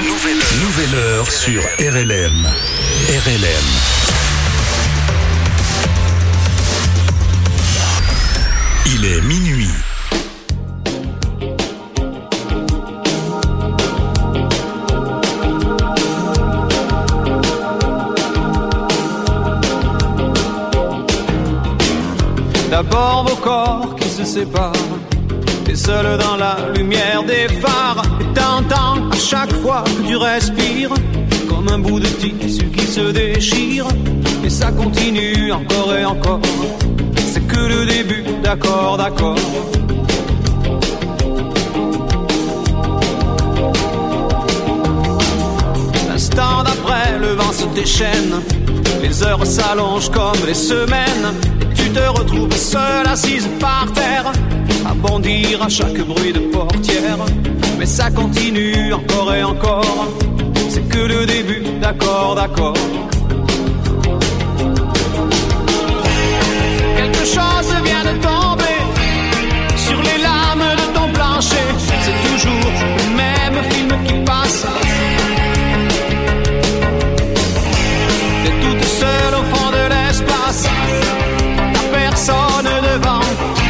Nouvelle heure sur RLM. RLM. Il est minuit. D'abord vos corps qui se séparent, t'es seul dans la lumière des phares, et t'entends à chaque fois que tu respires comme un bout de tissu qui se déchire, et ça continue encore et encore. C'est que le début, d'accord, d'accord. L'instant d'après, le vent se déchaîne, les heures s'allongent comme les semaines. Tu te retrouves seule assise par terre, à bondir à chaque bruit de portière. Mais ça continue encore et encore. C'est que le début, d'accord, d'accord. Quelque chose vient de tomber sur les lames de ton plancher. C'est toujours le même film qui passe. T'es toute seule au fond de l'espace, personne devant.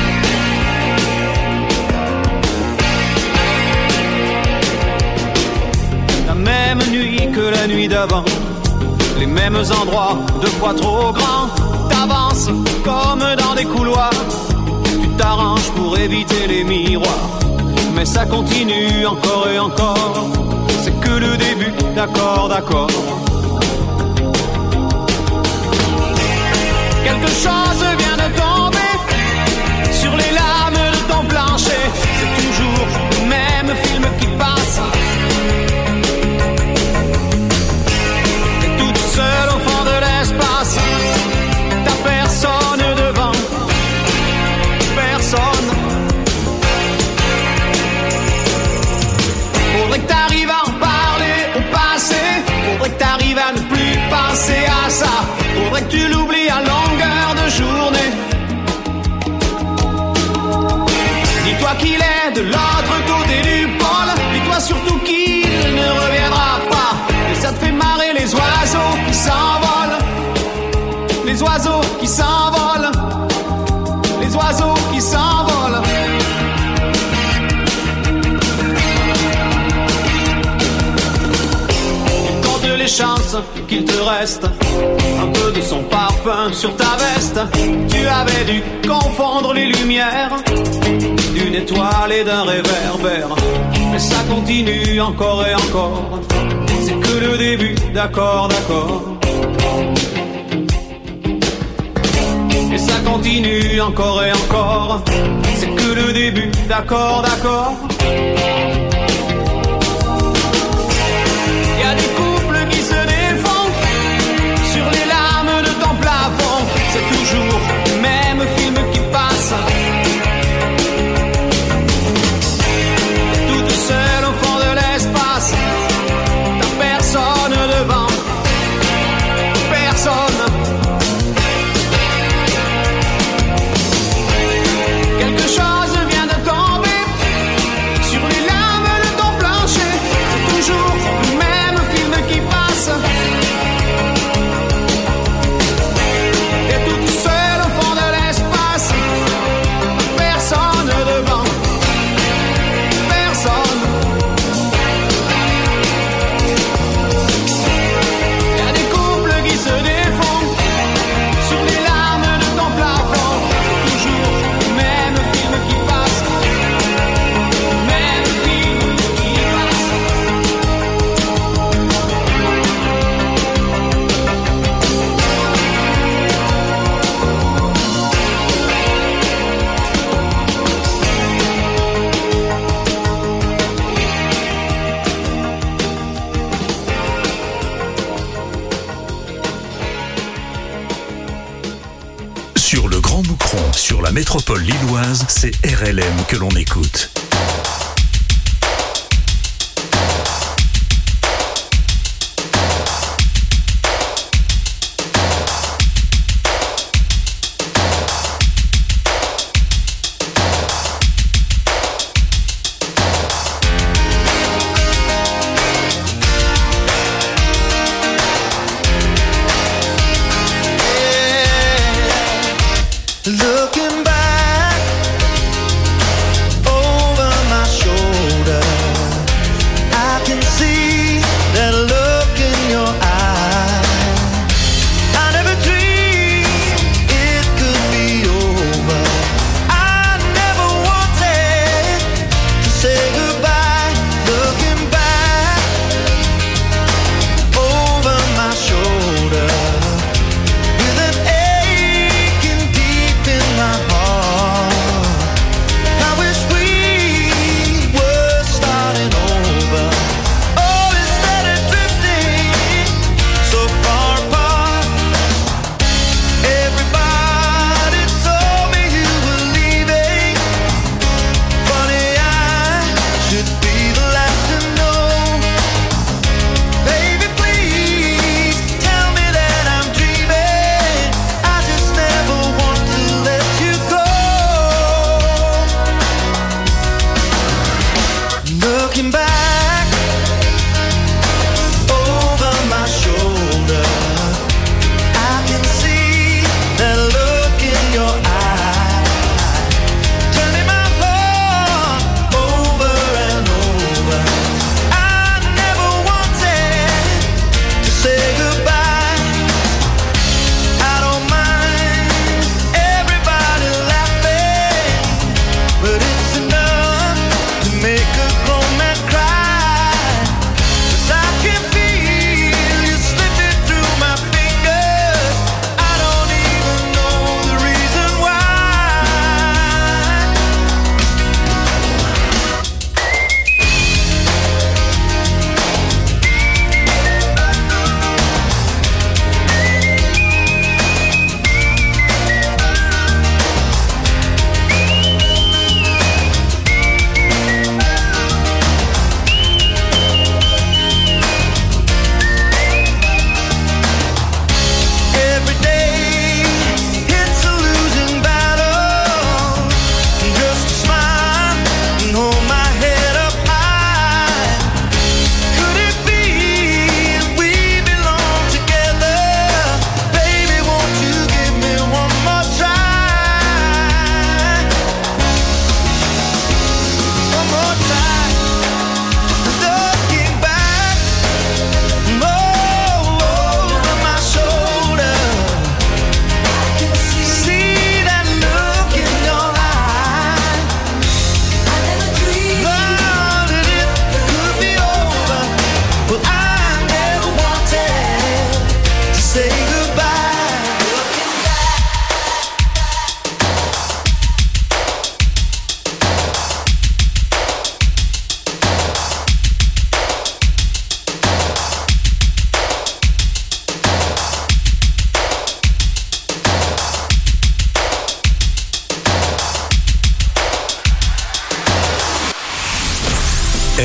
La même nuit que la nuit d'avant, les mêmes endroits, deux fois trop grands. T'avances comme dans des couloirs, tu t'arranges pour éviter les miroirs, mais ça continue encore et encore. C'est que le début, d'accord, d'accord. Quelque chose vient de tomber sur les lames de ton plancher. C'est toujours le même film qui passe. T'es toute seule au fond de l'espace, t'as personne devant, personne. Faudrait que t'arrives à en parler au passé, faudrait que t'arrives à ne plus penser à ça, faudrait que tu l'oublies à longueur de journée. Dis-toi qu'il est de l'autre côté du pôle, dis-toi surtout qu'il ne reviendra pas. Et ça te fait marrer les oiseaux qui s'envolent, les oiseaux qui s'envolent, les oiseaux qui s'envolent. Les chances qu'il te reste un peu de son parfum sur ta veste. Tu avais dû confondre les lumières d'une étoile et d'un réverbère, mais ça continue encore et encore. C'est que le début, d'accord, d'accord. Et ça continue encore et encore. C'est que le début, d'accord, d'accord. Y a des couples qui se défendent sur les lames de ton plafond. C'est toujours le même film qui passe. Toute seule au fond de l'espace, t'as personne devant, personne. Quelque chose vient de tomber sur les lames de ton plancher. C'est toujours le même film qui passe. T'es toute seule au fond de l'espace, personne devant, personne. Y a des couples qui se défendent sur les larmes de ton plafond. C'est toujours le même film qui passe, le même film qui passe. Sur le Grand Moucron, sur la métropole lilloise, c'est RLM que l'on écoute.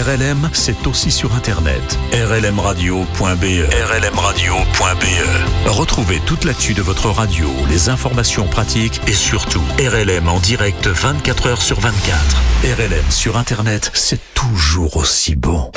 RLM, c'est aussi sur Internet. rlmradio.be. rlmradio.be. Retrouvez toute l'actu de votre radio, les informations pratiques et surtout RLM en direct 24 heures sur 24. RLM sur Internet, c'est toujours aussi bon.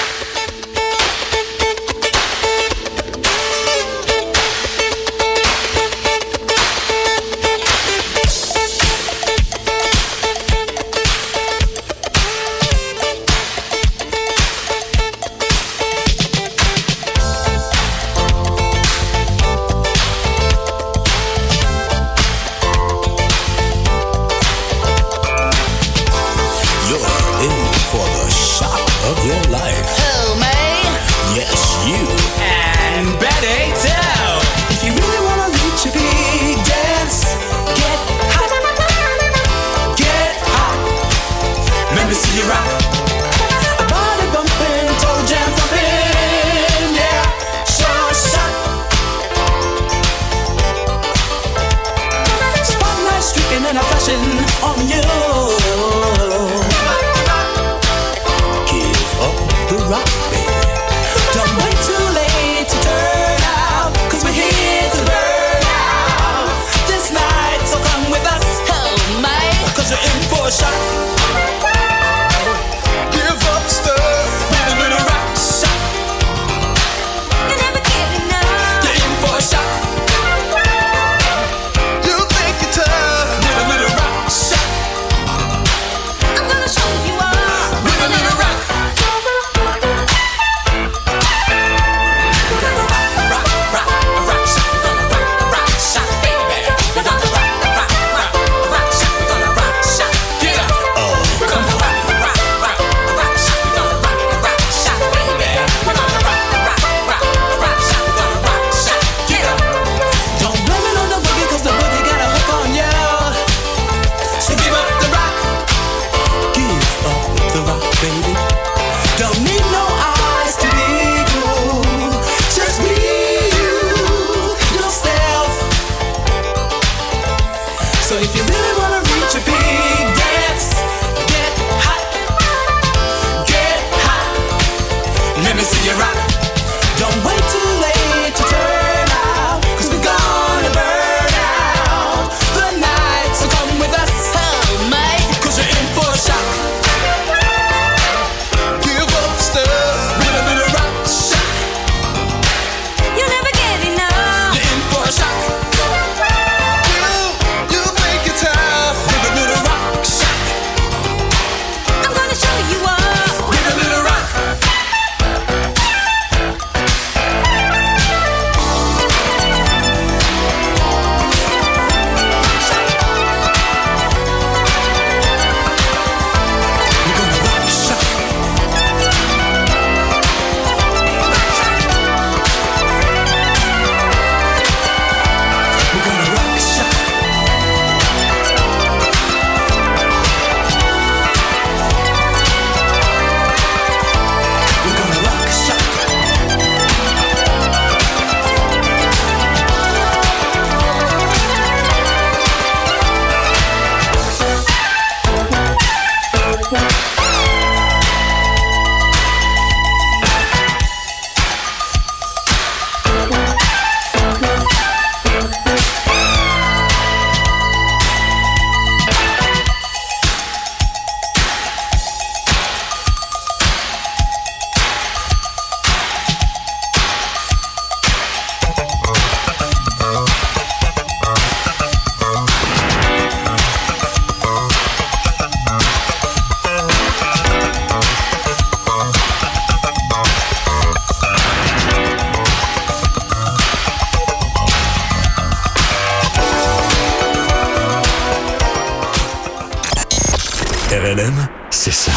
RLM, c'est ça.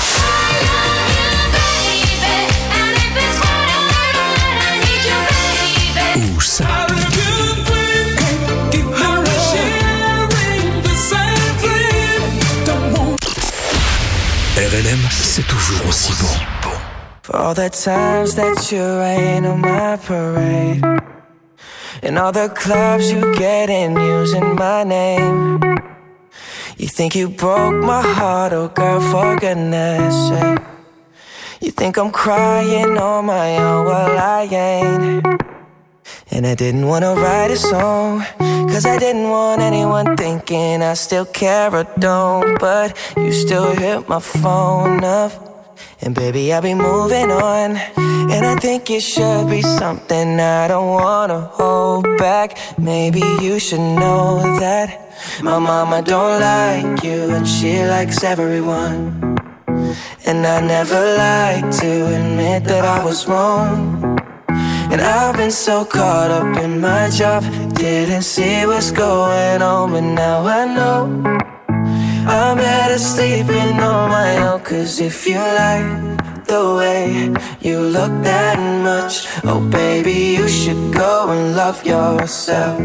Ou ça. RLM, c'est toujours aussi bon. For all the times that you rain on my parade, and all the clubs you get in using my name. You think you broke my heart, oh girl, for goodness sake. You think I'm crying on my own, well I ain't. And I didn't wanna write a song, cause I didn't want anyone thinking I still care or don't. But you still hit my phone up, and baby I'll be moving on. And I think it should be something I don't wanna hold back. Maybe you should know that my mama don't like you, and she likes everyone. And I never like to admit that I was wrong. And I've been so caught up in my job, didn't see what's going on. But now I know I'm better sleeping on my own. Cause if you like the way you look that much, oh baby, you should go and love yourself.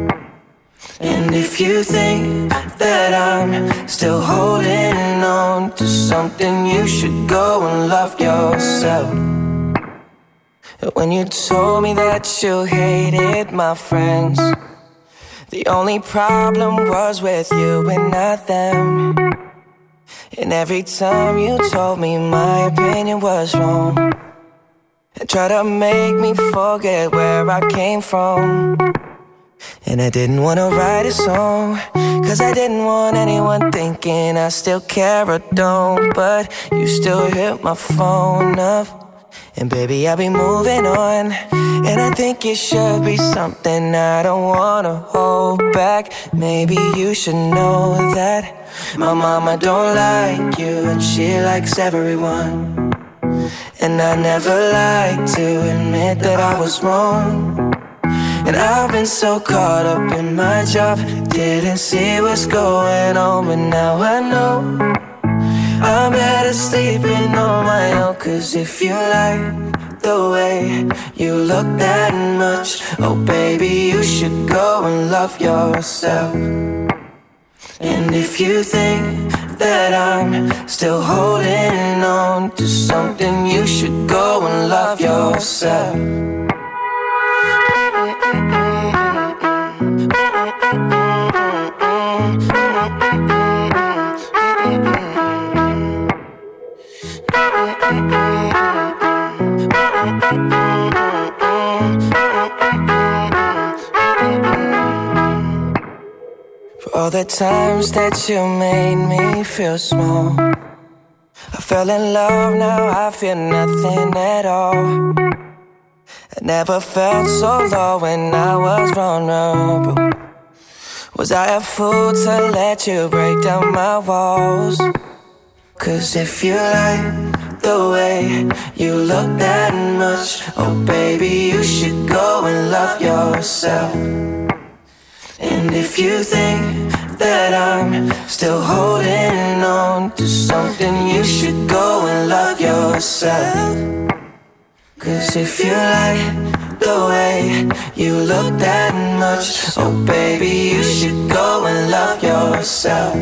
And if you think that I'm still holding on to something, you should go and love yourself. When you told me that you hated my friends, the only problem was with you and not them. And every time you told me my opinion was wrong, and tried to make me forget where I came from. And I didn't wanna write a song, cause I didn't want anyone thinking I still care or don't. But you still hit my phone up, and baby I'll be moving on. And I think it should be something I don't wanna hold back. Maybe you should know that my mama don't like you, and she likes everyone. And I never like to admit that I was wrong. And I've been so caught up in my job, didn't see what's going on. But now I know I'm better sleeping on my own. Cause if you like the way you look that much, oh baby, you should go and love yourself. And if you think that I'm still holding on to something, you should go and love yourself. For all the times that you made me feel small, I fell in love, now I feel nothing at all. I never felt so low when I was vulnerable. Was I a fool to let you break down my walls? Cause if you like the way you look that much, oh baby, you should go and love yourself. And if you think that I'm still holding on to something, you should go and love yourself. Cause if you like the way you look that much, oh baby, you should go and love yourself.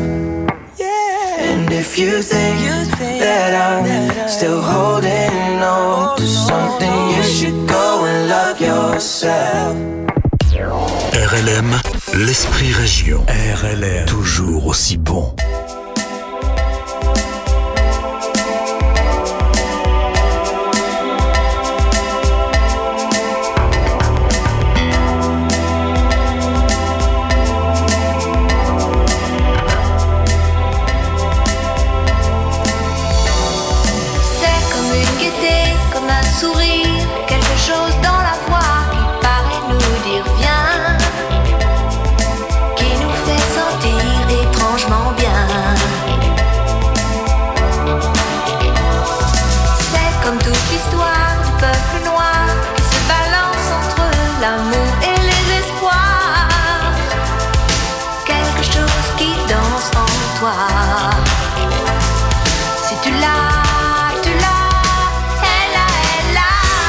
And if you think that I'm still holding on to something, you should go and love yourself. RLM, l'esprit région. RLM, toujours aussi bon. Si tu l'as, elle a,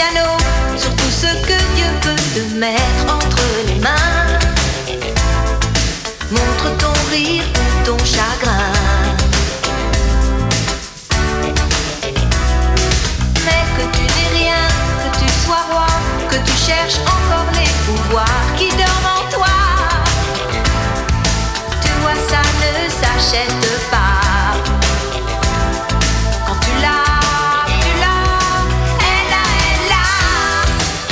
piano sur tout ce que Dieu peut te mettre entre les mains. Montre ton rire ou ton chagrin. Mais que tu n'aies rien, que tu sois roi, que tu cherches encore les pouvoirs qui dorment en toi. Tu vois, ça ne s'achète pas. Quand tu l'as, tu l'as, elle a, elle a.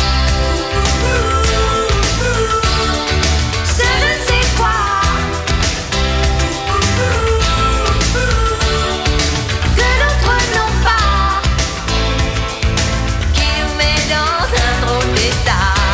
Ce je ne sais quoi que d'autres n'ont pas, qui nous met dans un drôle d'état.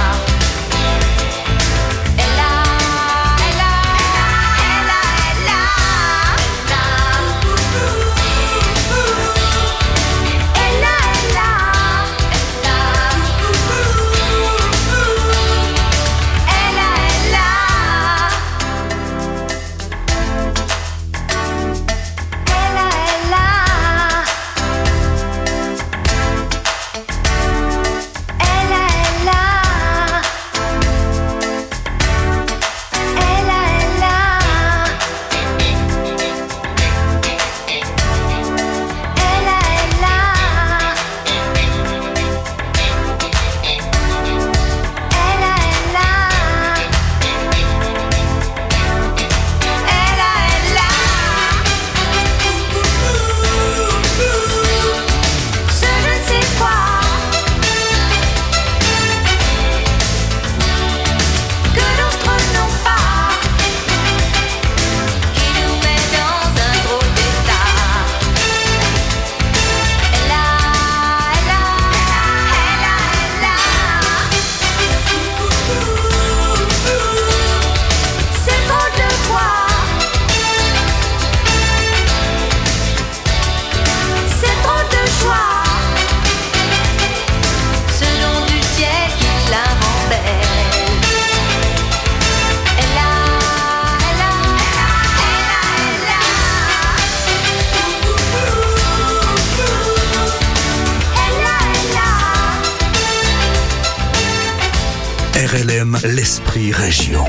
RLM, l'esprit région.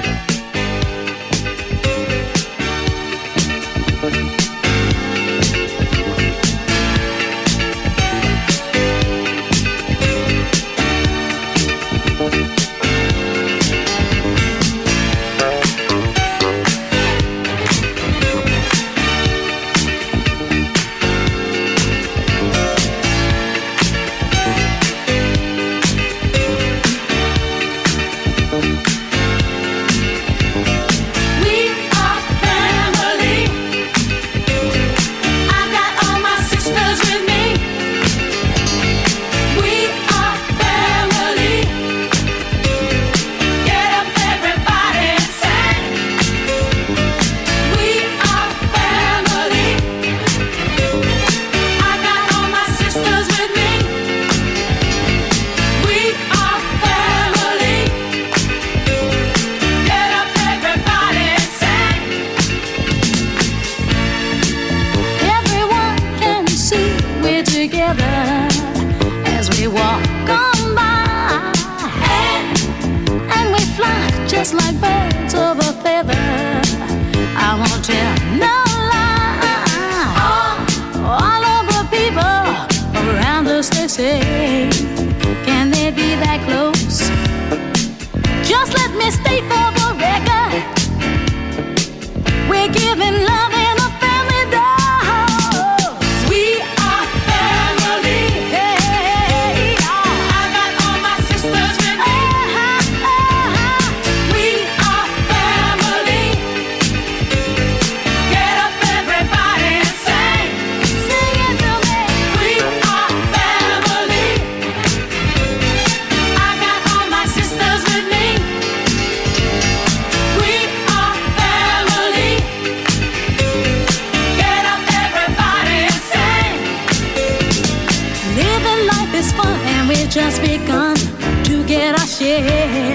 Just begun to get our share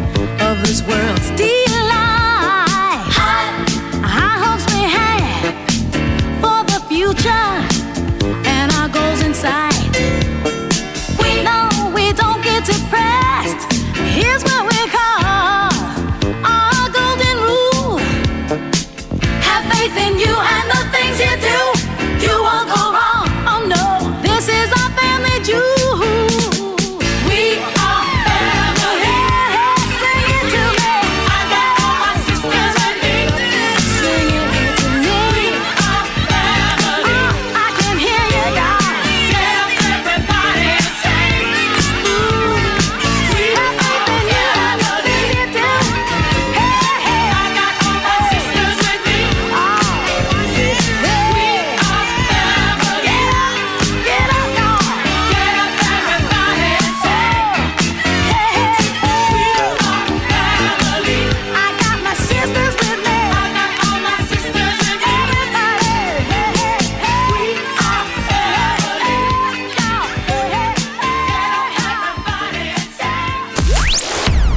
of this world's delight. High hopes we have for the future and our goals in sight. We know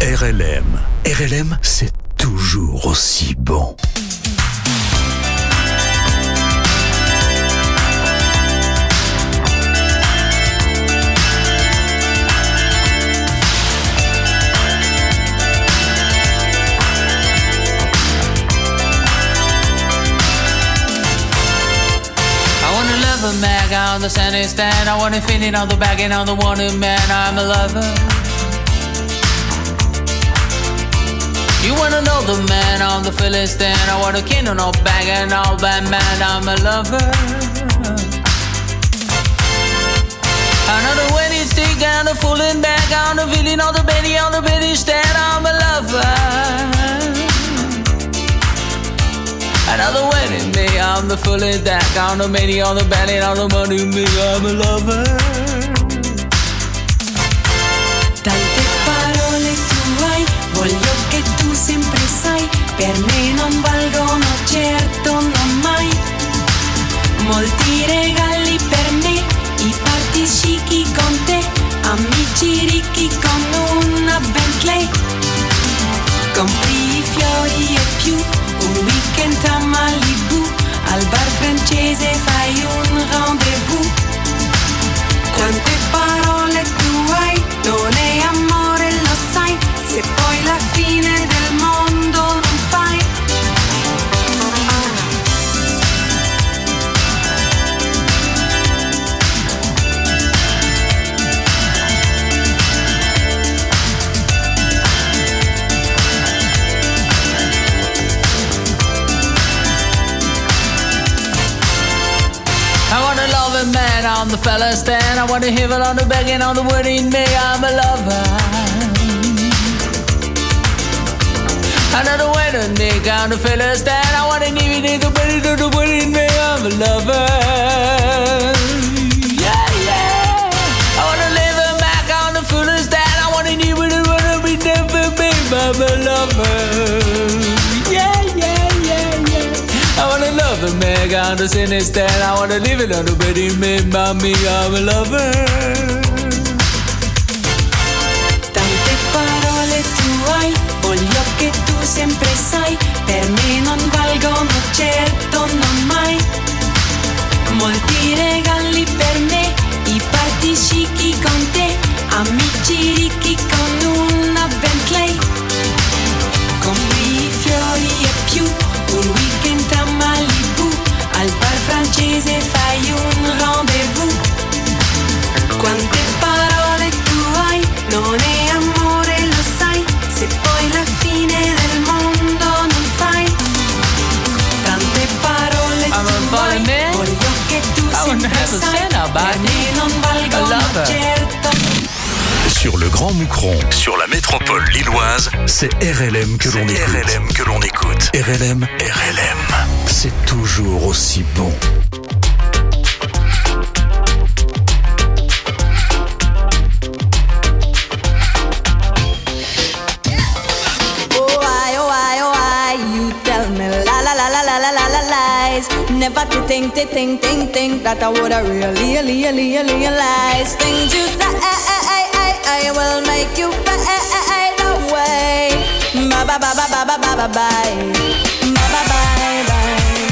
RLM. RLM, c'est toujours aussi bon. A mag on the Sunday stand. I want to fit it on the bag and on the wanted man. I'm a lover. You wanna know the man on the Philistine? I want a king on no bag and all that man. I'm a lover. Another wedding stick and a fooling bag on the feeling on the Betty stand. I'm a lover. Another wedding me, I'm the fully deck, on the many, on the belly, on the money me, I'm a lover. Tante parole tu hai, voglio che tu sempre sai, per me non valgono certo non mai. Molti regali per me, i party chic con te, amici ricchi con una Bentley. Compri i fiori e più, un weekend a Malibu, al bar francese fai un rendezvous. Quante parole tu hai, non è amore lo sai, se poi la fine del mondo non fai. Man on the fella stand. I want to hear it on the begging on the wedding day. I'm a lover. Another wedding day on the fella stand. I want to give it the wedding to the wedding day. I'm a lover. Yeah, yeah. I want to live a back on the fella stand. I want to give it the wedding be never be. I'm a lover. Yeah, yeah, yeah, yeah. I wanna love a man on the cine stand. I wanna live it on the wedding man, mommy, I'm a lover. Tante parole tu hai, voglio che tu sempre sai, per me non valgono certo non mai. Molti regali per me, i party chic con te, amici ricchi con una Bentley. Compri i fiori e più, un weekend a Malibu, al bar francese fai un rendezvous. Quante parole tu hai, non è amore lo sai, se poi la fine del mondo non fai. Tante parole tu hai, voglio che tu sempre sai, per me non valgono certo. Sur le Grand Moucron, sur la métropole lilloise, c'est RLM que l'on écoute. RLM que l'on écoute. RLM, c'est toujours aussi bon. You tell me lies. Never to think that I would really realize things you say will make you fade away. Bye bye bye bye bye bye bye bye bye bye bye bye.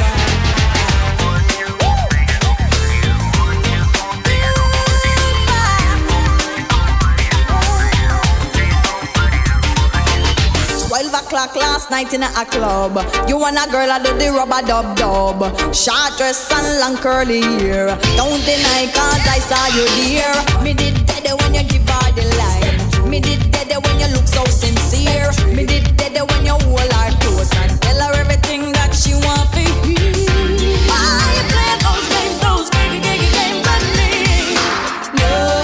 O'clock last night in a club. You and a girl I do the rubber dub. Short dress and long curly hair. Don't deny cause I saw you there. Me did dead when you give her the line. Me did dead when you look so sincere. Me did dead when you hold her close and tell her everything that she want to hear. Why you play those games with me? No.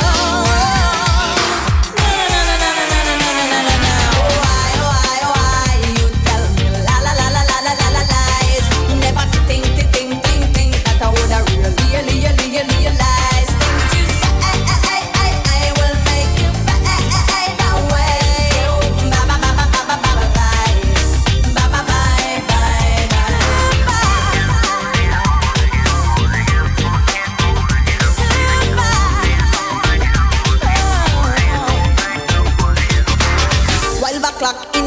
Realize things you say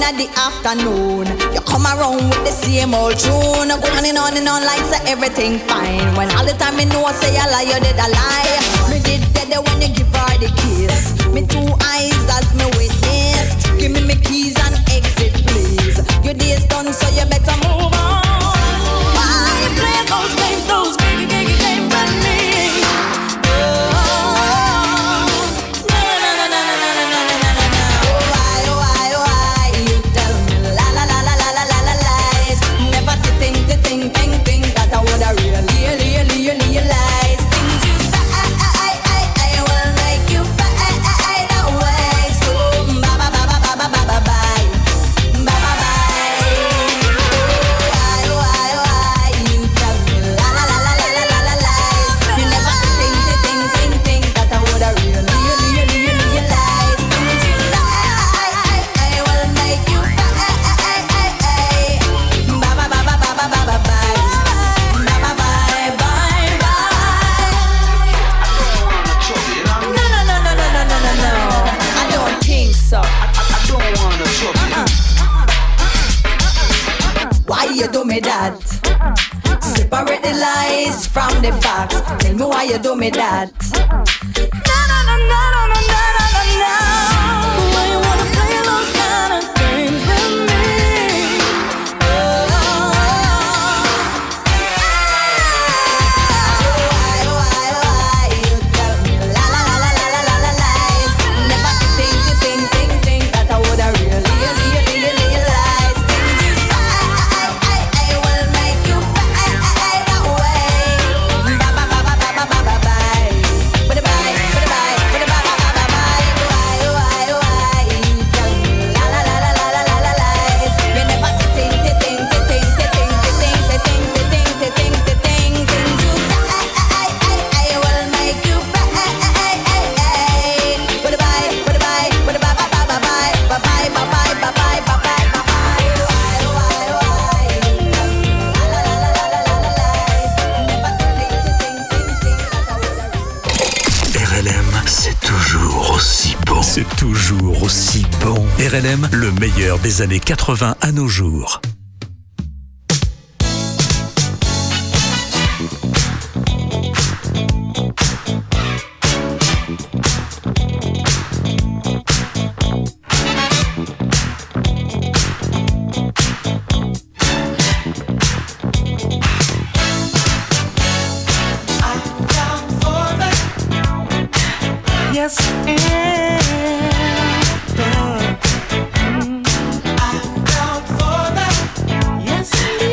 at the afternoon. You come around with the same old tune. Go on and on like say everything fine. When all the time me know say you lie, you did a lie. Me did dead when you give her the kiss. Me two eyes as me witness. Give me keys and exit please. Your day's done so you better move on. Why play those games by me? Separate the lies from the facts. Tell me why you do me that. Why you wanna play those kind of games with me? Why you tell me lies? Never think that I woulda really realized things you say. C'est toujours aussi bon. RLM, le meilleur des années 80 à nos jours. Yes, and I'm down for that. Yes,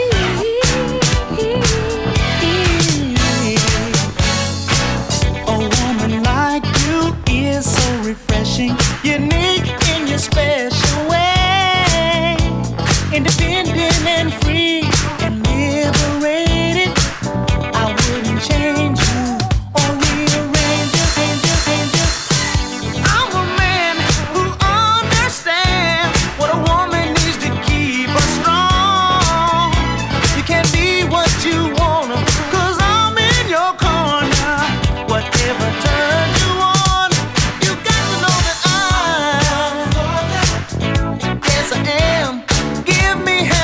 a woman like you is so refreshing, unique in your special way, independent and free and liberated. I wouldn't change you or rearrange you. I'm a man who understands what a woman needs to keep her strong. You can't be what you wanna, 'cause I'm in your corner. Whatever turns you on, you got to know that I, yes I am. Give me help.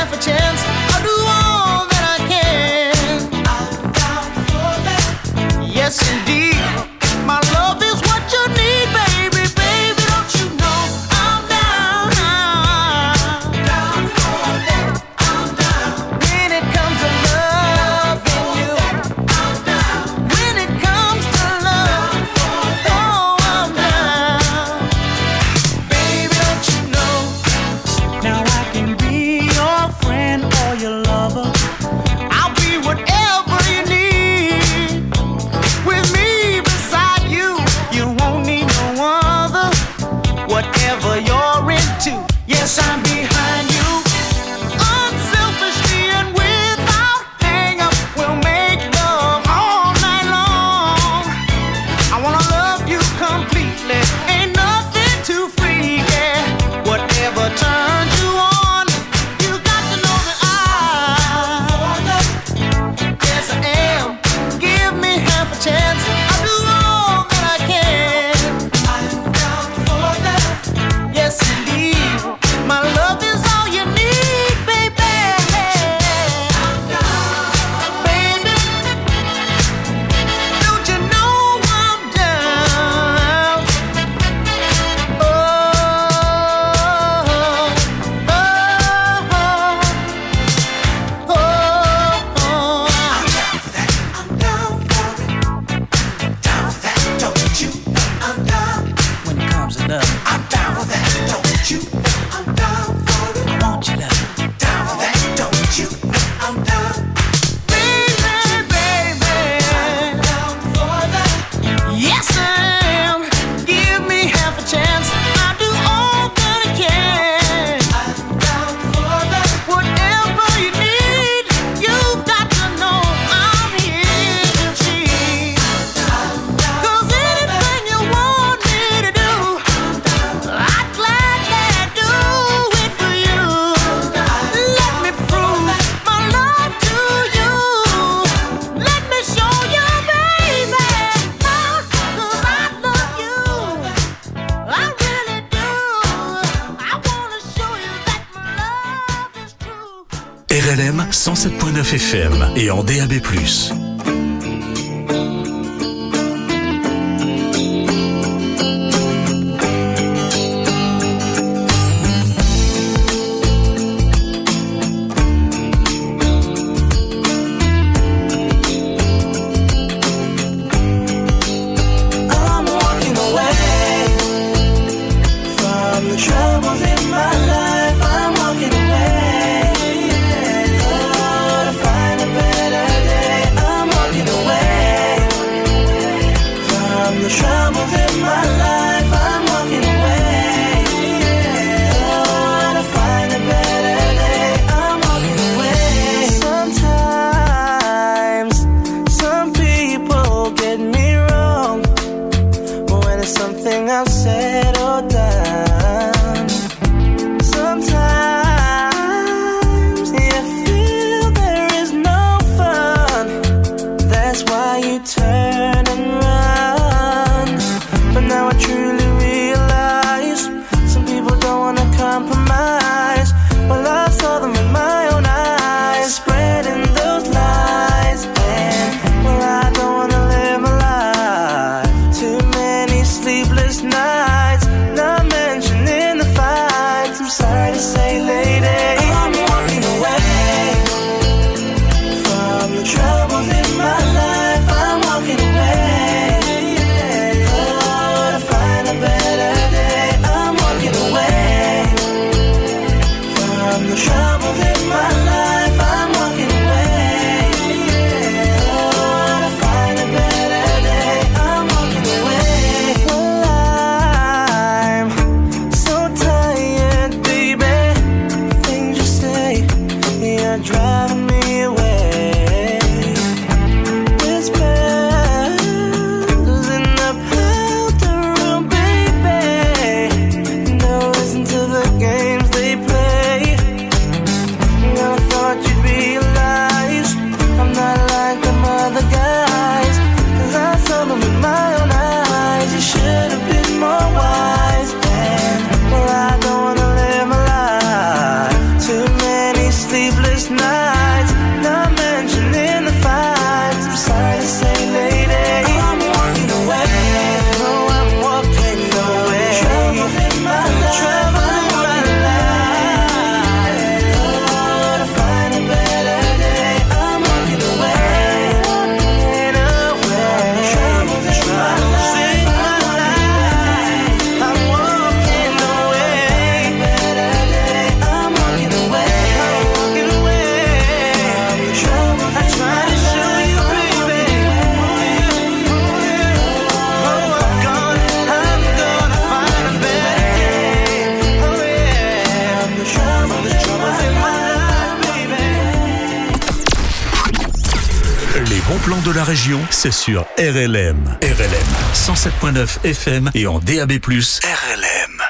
love. I'm down for that, don't you? I'm down for it. I want your love. Down for that, don't you? I'm down. Baby, baby, I'm down for that. yes I am. Give me half a chance. I'll do all that I can. I'm down for that. Whatever you need, you've got to know I'm here to see. I'm down 'Cause for that. anything you want me to do, I'd gladly do it for you. Let me prove my love to you. Let me show you, baby, 'cause I love you. I really do. I wanna show you that my love is true. RLM 107.9 FM et en DAB+. I'm walking away from the troubles in my life. I'm walking away, oh, to find a better day. I'm walking away from the troubles in my life. I'm walking away, oh, to find a better day. I'm walking away. Sometimes some people get me wrong when it's something I've said or done. Sometimes you feel there is no fun. That's why you turn and run. But now I truly realize some people don't wanna compromise. Well, I saw them in my own eyes, spreading those lies. And well, I don't wanna live my life. Too many sleepless nights, not mentioning the fights. I'm sorry to say, lady, I'm walking away from the troubles in my life. I'm walking away, oh, to find a better day. I'm walking away from the troubles in my life. I'm walking away, oh, to find a better day. I'm walking away. Well, I'm so tired, baby. Things you say, you're driving me away. Whispers in the powder room, baby. Don't listen to the games they play. I thought you'd realize I'm not like them other guys. 'Cause I saw them with my own eyes. You should have been more wise. And well, I don't wanna live my life. Too many sleepless nights, not mentioning the fights. I'm sorry to say, lady, I'm walking away. No, I'm walking away. Troubles in my life. Troubles in my life. Oh, to find a better day. I'm walking away. Walking away. Troubles in my life. I'm walking away. Better day. I'm walking away. I'm walking away. From the troubles I try to show you, baby. Oh, I'm gonna find a better day. Oh yeah. From the troubles in my life, baby. Les bons plans de la région, c'est sur RLM. RLM 107.9 FM et en DAB+. RLM.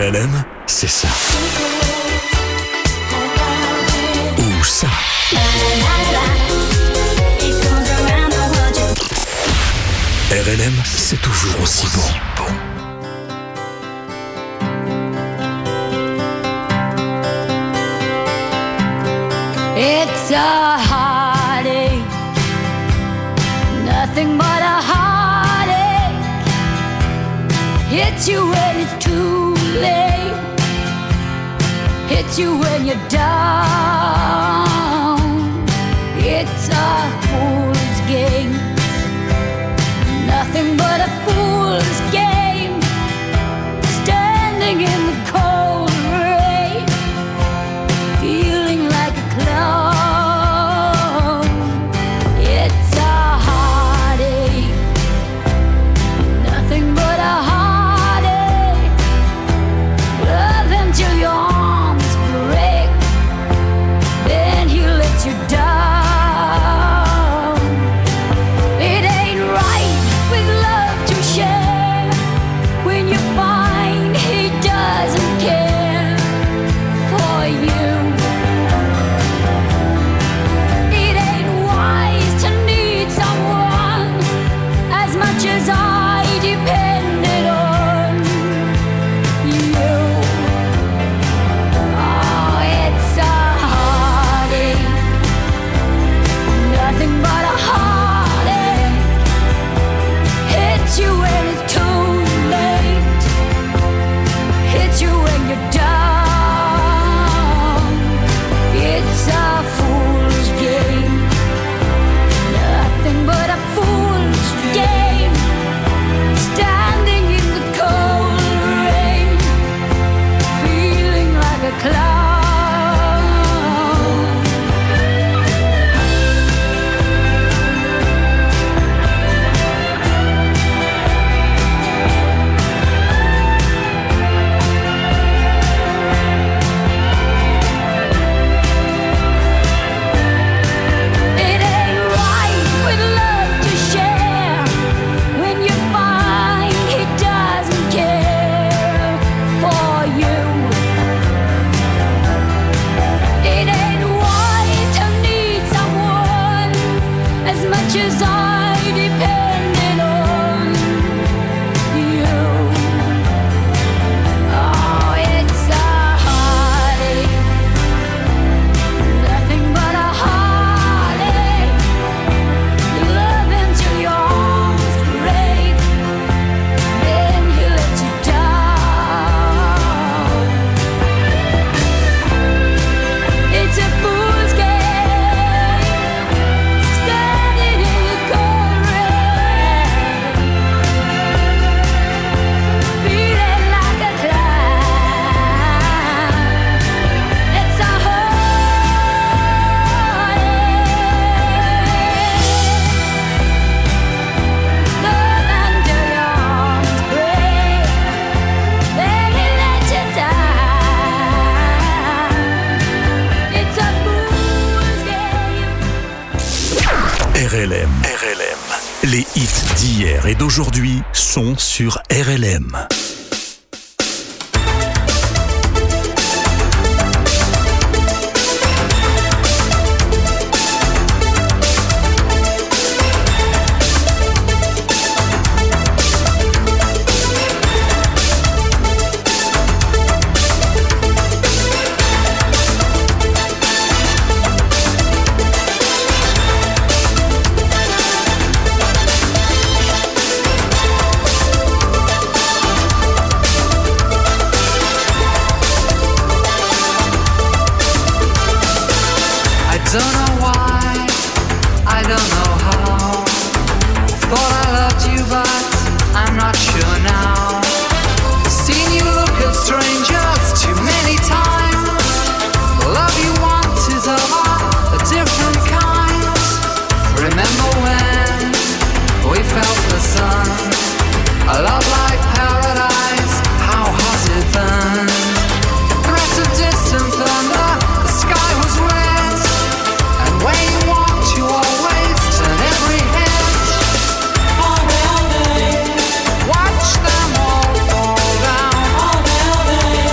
RLM, c'est ça. Ou ça. RLM, c'est toujours aussi bon. It's a heartache, nothing but a heartache. Hits you when it's too late, hits you when you're down. It's a fool's game, nothing but a fool's game. Standing in the cold rain, feeling like a clown. It's a heartache, nothing but a heartache. Love him till your arms break, then he lets you down. It ain't right with love to share when you find he doesn't care for you. It ain't wise to need someone as much as I depended on you. Oh, it's a heartache, nothing but a heartache. Hits you when it's too late, hits you when you're down. It's a fool's game, nothing but a fool's game. Standing in the cold rain, feeling like a clown. It ain't right with love to share when you find he doesn't care for you. It ain't wise to need someone as much as I depended on you. Oh, it's a heartache, nothing but a heartache. You love him till your arms break, then he lets you down. It's a fool's game, standing in the cold rain, feeling like a clown. It's a heartache, love until your arms break, then he lets you down. It's a fool's game. RLM. Les hits d'hier et d'aujourd'hui sont sur RLM. Don't know why, I don't know how. Thought I loved you, but I'm not sure now. Seen you look at strangers too many times. The love you want is of a different kind. Remember when we felt the sun? A love like paradise, how hot it burned. Threat of distant thunder, the sky was red. Where you walked, you always turn every head. Watch them all fall down.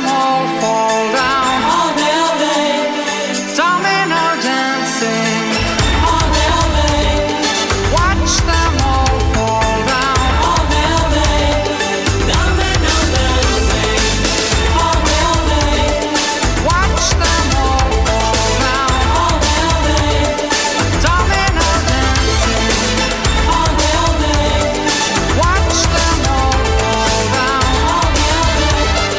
them all fall down. Oh, they'll they. Domino dancing. Oh, they'll they. Watch them all fall down. Oh, they'll they. Domino dancing. Oh, they'll they. Watch them all fall down. Oh, they'll they. Domino dancing. Oh, they'll they. Watch them all fall down. Oh, they'll they.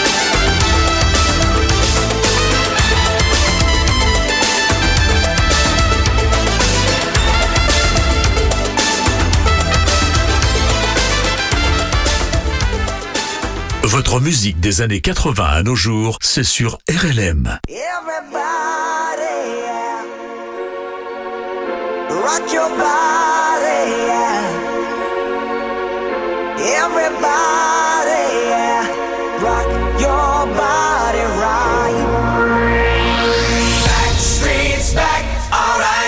Votre musique des années 80 à nos jours, c'est sur RLM. Everybody, yeah. Rock your body, yeah. Everybody, yeah. Rock your body right. Backstreet's back, alright.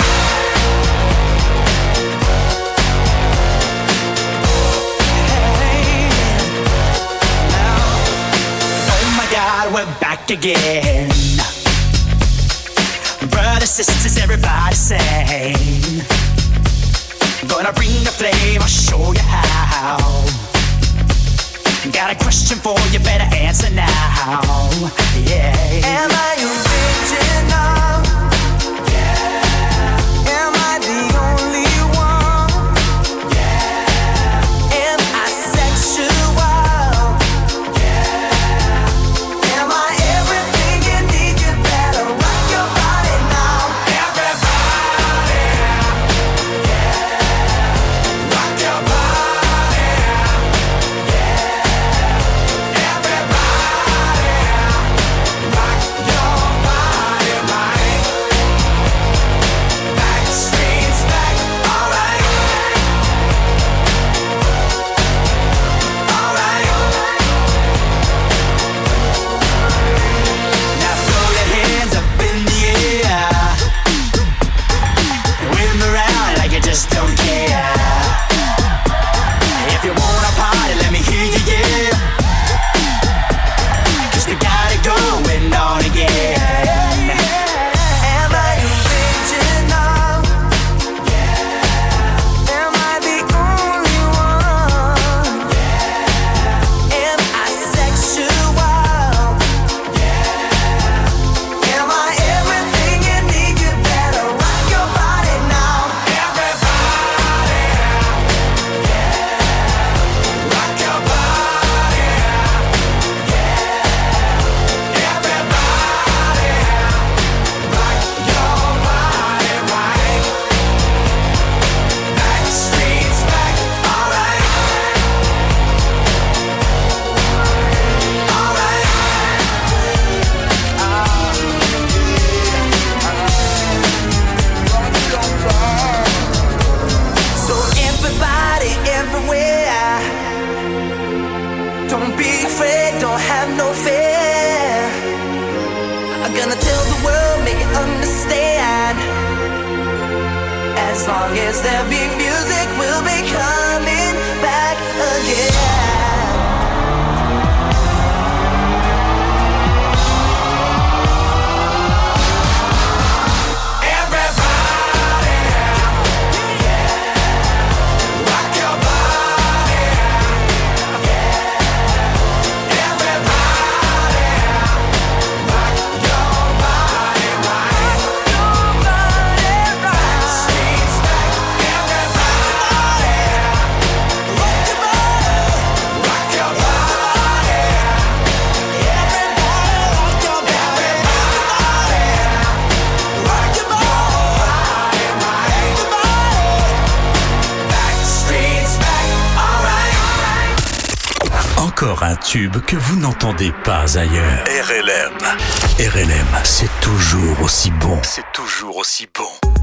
Oh my God, we're back again. Brothers, sisters, everybody sing. Gonna bring the flame, I'll show you how. Got a question for you, better answer now. Yeah. Am I original? Yeah. Am I the only one? Yeah. Am I sexual? Yeah. Am I everything you need? You better rock your body now. Everybody, yeah. Rock your body, yeah. Everybody, rock your body right. Backstreet's back, alright. Alright. Now throw your hands up in the air. Wave 'em around like you just don't care. If you wanna party, let me hear you, yeah. 'Cause we got it going on again. Am I original? Yeah. Am I the only one? Yeah. Am I sexual? Yeah. Am I everything you need? You better rock your body now. Everybody, yeah. Rock your body, yeah. Everybody, rock your body right. Backstreet's back, alright. So everybody, everywhere, don't be afraid, don't have no fear. I'm gonna tell the world, make it understand. As long as there be music, we'll be coming back again. Everybody, yeah. Rock your body, yeah. Everybody, rock your body right. Backstreet's back, everybody, rock your body, everybody, rock your body, rock your body right. Backstreet's back, alright. Encore un tube que vous n'entendez pas ailleurs. RLM. RLM, c'est toujours aussi bon. C'est toujours aussi bon.